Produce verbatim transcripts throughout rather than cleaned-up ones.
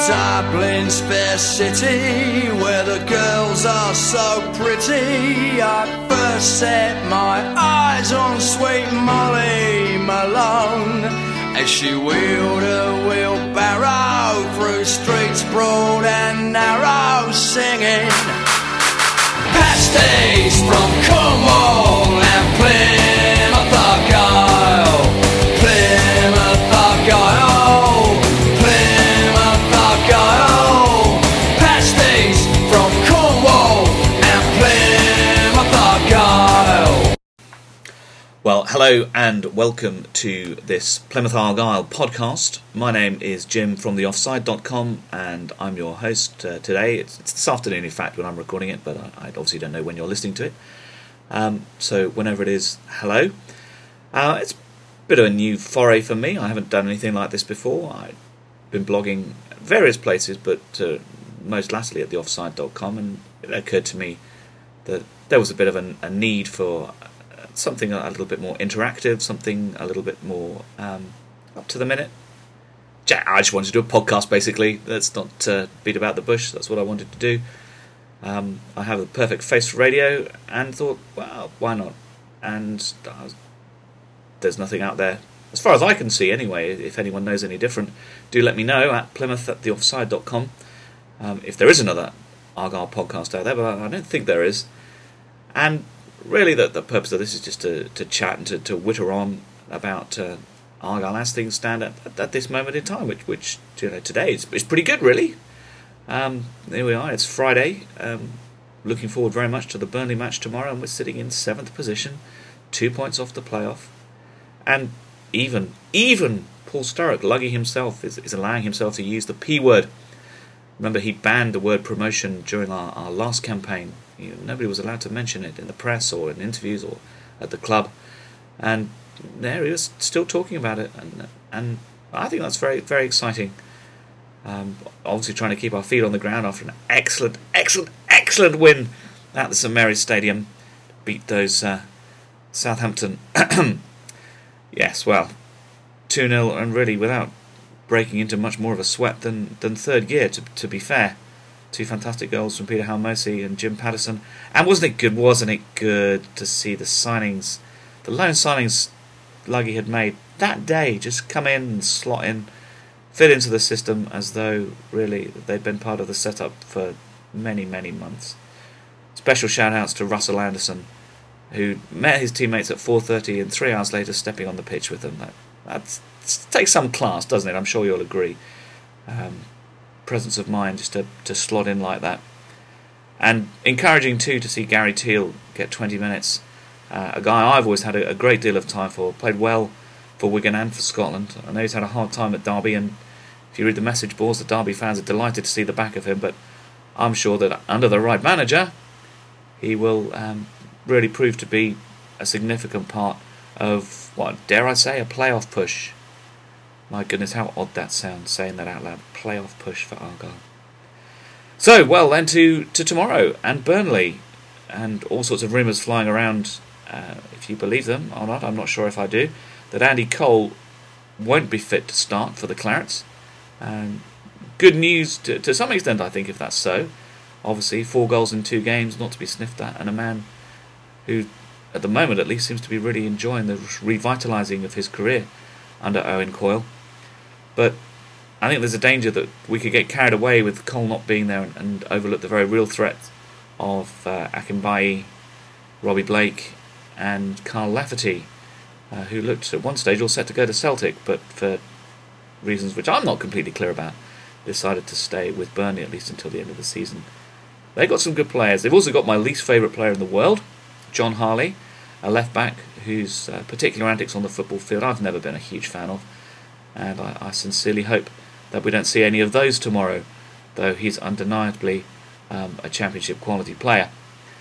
Dublin's fair city, where the girls are so pretty. I first set my eyes on sweet Molly Malone, as she wheeled a wheelbarrow through streets broad and narrow, singing pasties from Cornwall and Plymouth Argyle, Plymouth Argyle, Plymouth Argyle, pasties from Cornwall and Plymouth Argyle. Well, hello and welcome to this Plymouth Argyle podcast. My name is Jim from the offside dot com and I'm your host uh, today. It's, it's this afternoon, in fact, when I'm recording it, but I, I obviously don't know when you're listening to it. Um, so whenever it is, hello. Uh, it's a bit of a new foray for me. I haven't done anything like this before. I've been blogging at various places, but uh, most lastly at the offside dot com, and it occurred to me that there was a bit of a, a need for something a little bit more interactive, something a little bit more um, up to the minute. I just wanted to do a podcast, basically. Let's not uh, beat about the bush. That's what I wanted to do. Um, I have a perfect face for radio, and thought, well, why not? And I was, there's nothing out there, as far as I can see anyway. If anyone knows any different, do let me know at plymouth at the offside dot com. Um, if there is another Argyle podcast out there, but I don't think there is. And really, the, the purpose of this is just to, to chat and to, to witter on about uh, Argyle as things stand at, at, at this moment in time, which, which you know, today is, is pretty good, really. Um, there we are, it's Friday. Um, looking forward very much to the Burnley match tomorrow, and we're sitting in seventh position, two points off the playoff. And even, even Paul Sturrock, Luggy himself, is, is allowing himself to use the P word. Remember, he banned the word promotion during our, our last campaign. You know, nobody was allowed to mention it in the press or in interviews or at the club, and there he was still talking about it, and and I think that's very very exciting. Um, obviously, trying to keep our feet on the ground after an excellent, excellent, excellent win at the St Mary's Stadium, beat those uh, Southampton. Yes, well, two nil, and really without breaking into much more of a sweat than than third gear. To to be fair. Two fantastic goals from Peter Halmosi and Jim Patterson. And wasn't it good, wasn't it good to see the signings, the loan signings Luggy had made that day, just come in and slot in, fit into the system as though really they'd been part of the setup for many, many months. Special shout-outs to Russell Anderson, who met his teammates at four thirty and three hours later stepping on the pitch with them. That that's, takes some class, doesn't it? I'm sure you'll agree. Um, presence of mind just to, to slot in like that. And encouraging too to see Gary Teale get twenty minutes, uh, a guy I've always had a, a great deal of time for, played well for Wigan and for Scotland. I know he's had a hard time at Derby, and if you read the message boards, the Derby fans are delighted to see the back of him, but I'm sure that under the right manager he will um, really prove to be a significant part of, what dare I say, a playoff push. My goodness, how odd that sounds, saying that out loud. Playoff push for Argyle. So, well, then to, to tomorrow and Burnley. And all sorts of rumours flying around, uh, if you believe them or not, I'm not sure if I do, that Andy Cole won't be fit to start for the Clarets. Um, good news to, to some extent, I think, if that's so. Obviously, four goals in two games, not to be sniffed at, and a man who, at the moment at least, seems to be really enjoying the revitalising of his career under Owen Coyle. But I think there's a danger that we could get carried away with Cole not being there and, and overlook the very real threat of uh, Akinbaye, Robbie Blake and Carl Lafferty, uh, who looked at one stage all set to go to Celtic, but for reasons which I'm not completely clear about, decided to stay with Burnley at least until the end of the season. They've got some good players. They've also got my least favourite player in the world, John Harley, a left-back whose uh, particular antics on the football field I've never been a huge fan of. And I, I sincerely hope that we don't see any of those tomorrow, though he's undeniably um, a championship quality player.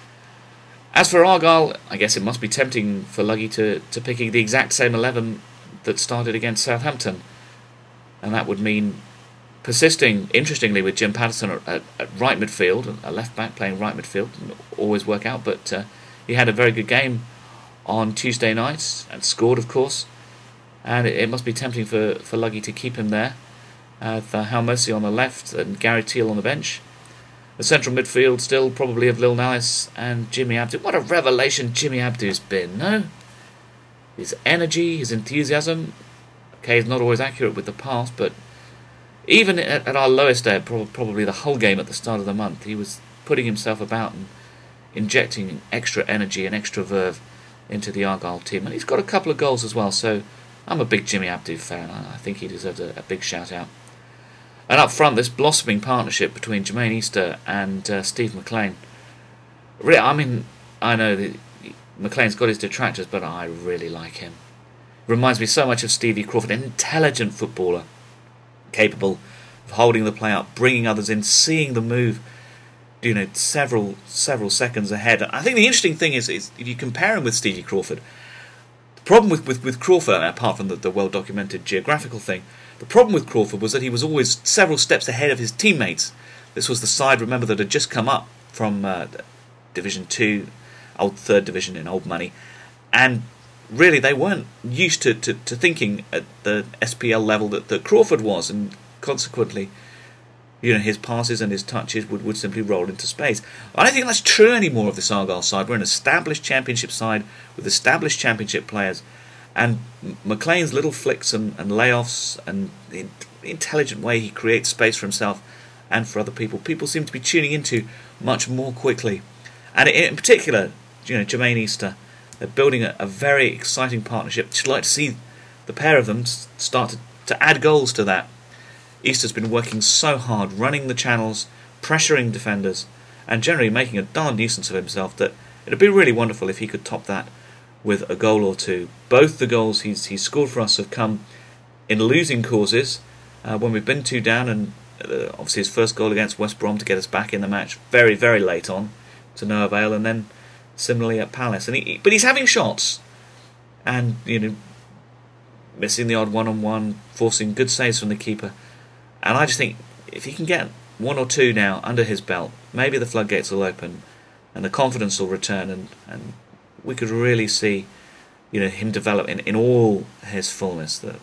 As for Argyle, I guess it must be tempting for Luggy to, to picking the exact same eleven that started against Southampton. And that would mean persisting, interestingly, with Jim Patterson at, at right midfield, a left-back playing right midfield, didn't always work out, but uh, he had a very good game on Tuesday night and scored, of course. And it, it must be tempting for, for Luggy to keep him there. Uh, Hal Mossey on the left and Gary Teal on the bench. The central midfield still probably of Lil Nallis and Jimmy Abdu. What a revelation Jimmy Abdu's been, no? His energy, his enthusiasm. Okay, he's not always accurate with the pass, but even at, at our lowest day, probably the whole game at the start of the month, he was putting himself about and injecting extra energy and extra verve into the Argyle team. And he's got a couple of goals as well, so I'm a big Jimmy Abdu fan. I think he deserves a, a big shout out. And up front, this blossoming partnership between Jermaine Easter and uh, Steve McLean. Really, I mean, I know that McLean's got his detractors, but I really like him. Reminds me so much of Stevie Crawford, an intelligent footballer, capable of holding the play up, bringing others in, seeing the move, you know, several several seconds ahead. I think the interesting thing is, is if you compare him with Stevie Crawford, the problem with, with, with Crawford, apart from the, the well-documented geographical thing, the problem with Crawford was that he was always several steps ahead of his teammates. This was the side, remember, that had just come up from uh, Division two, old third division in old money, and really they weren't used to, to, to thinking at the S P L level that, that Crawford was, and consequently, you know, his passes and his touches would, would simply roll into space. I don't think that's true anymore of this Argyle side. We're an established championship side with established championship players, and McLean's little flicks and, and layoffs and the intelligent way he creates space for himself and for other people, people seem to be tuning into much more quickly. And in particular, you know, Jermaine Easter, they're building a, a very exciting partnership. I'd like to see the pair of them start to, to add goals to that. Easter's been working so hard, running the channels, pressuring defenders, and generally making a darn nuisance of himself that it'd be really wonderful if he could top that with a goal or two. Both the goals he's he's scored for us have come in losing causes, uh, when we've been two down, and uh, obviously his first goal against West Brom to get us back in the match very, very late on, to no avail, and then similarly at Palace. And he, but he's having shots, and you know, missing the odd one-on-one, forcing good saves from the keeper. And I just think if he can get one or two now under his belt, maybe the floodgates will open, and the confidence will return, and, and we could really see, you know, him develop in, in all his fullness, that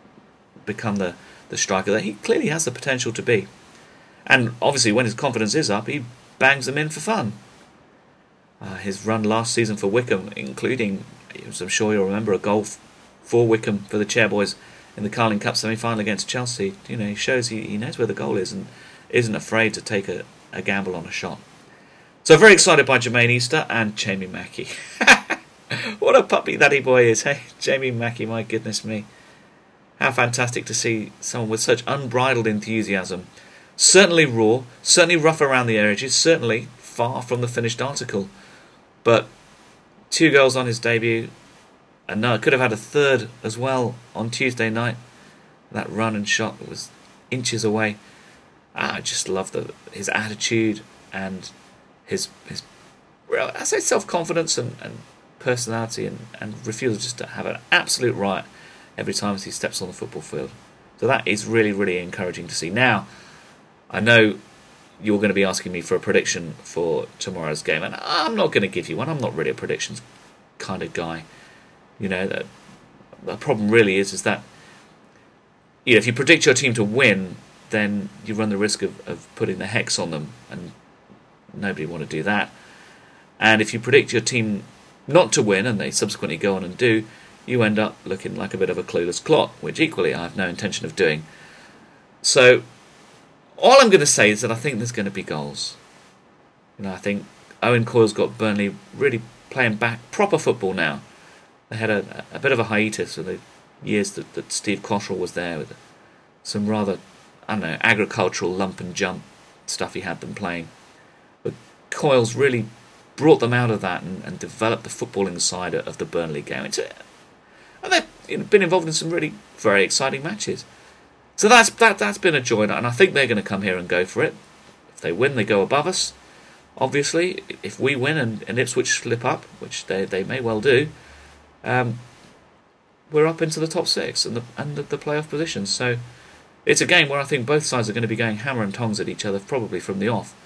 become the, the striker that he clearly has the potential to be. And obviously when his confidence is up, he bangs them in for fun. Uh, his run last season for Wycombe, including, as I'm sure you'll remember, a goal f- for Wycombe for the Chairboys in the Carling Cup semi-final against Chelsea, you know, he shows he, he knows where the goal is and isn't afraid to take a, a gamble on a shot. So very excited by Jermaine Easter and Jamie Mackie. What a puppy that boy is, hey? Jamie Mackie, my goodness me. How fantastic to see someone with such unbridled enthusiasm. Certainly raw, certainly rough around the edges, certainly far from the finished article. But two goals on his debut, and no, could have had a third as well on Tuesday night. That run and shot was inches away. I just love the his attitude and his his well, I say self-confidence and, and personality, and, and refusal just to have an absolute riot every time he steps on the football field. So that is really, really encouraging to see. Now, I know you're going to be asking me for a prediction for tomorrow's game, and I'm not going to give you one. I'm not really a predictions kind of guy. You know, the, the problem really is is that, you know, if you predict your team to win, then you run the risk of, of putting the hex on them, and nobody want to do that. And if you predict your team not to win, and they subsequently go on and do, you end up looking like a bit of a clueless clot, which equally I have no intention of doing. So all I'm going to say is that I think there's going to be goals. You know, I think Owen Coyle's got Burnley really playing back proper football now. They had a, a bit of a hiatus with the years that, that Steve Cottrell was there, with some rather, I don't know, agricultural lump and jump stuff he had them playing. But Coyle's really brought them out of that and, and developed the footballing side of the Burnley game. It's a, and they've, you know, been involved in some really very exciting matches. So that's that that's been a joy, and I think they're going to come here and go for it. If they win, they go above us. Obviously, if we win and, and Ipswich slip up, which they, they may well do, um, we're up into the top six and the and the, the playoff positions. So it's a game where I think both sides are going to be going hammer and tongs at each other, probably from the off.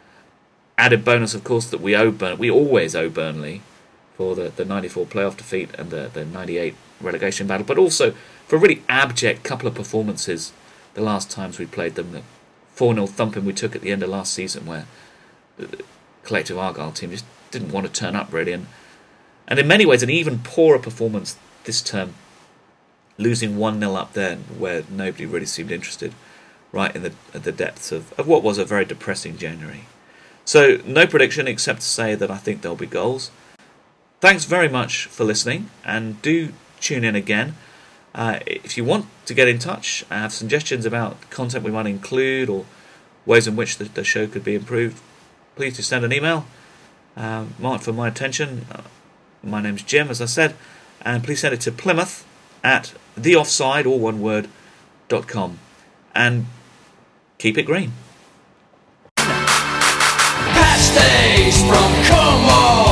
Added bonus, of course, that we owe Burn- we always owe Burnley for the, the ninety-four playoff defeat and the, the ninety-eight relegation battle, but also for a really abject couple of performances the last times we played them. The four nil thumping we took at the end of last season, where the collective Argyle team just didn't want to turn up really, and and in many ways an even poorer performance this term, losing one nil up there where nobody really seemed interested, right in the at the depths of, of what was a very depressing January. So no prediction except to say that I think there'll be goals. Thanks very much for listening, and do tune in again. Uh, if you want to get in touch and have suggestions about content we might include or ways in which the, the show could be improved, please do send an email. Um, marked for my attention. Uh, my name's Jim, as I said, and please send it to Plymouth at theoffside, all one word, dot com. And keep it green. Past days from Como.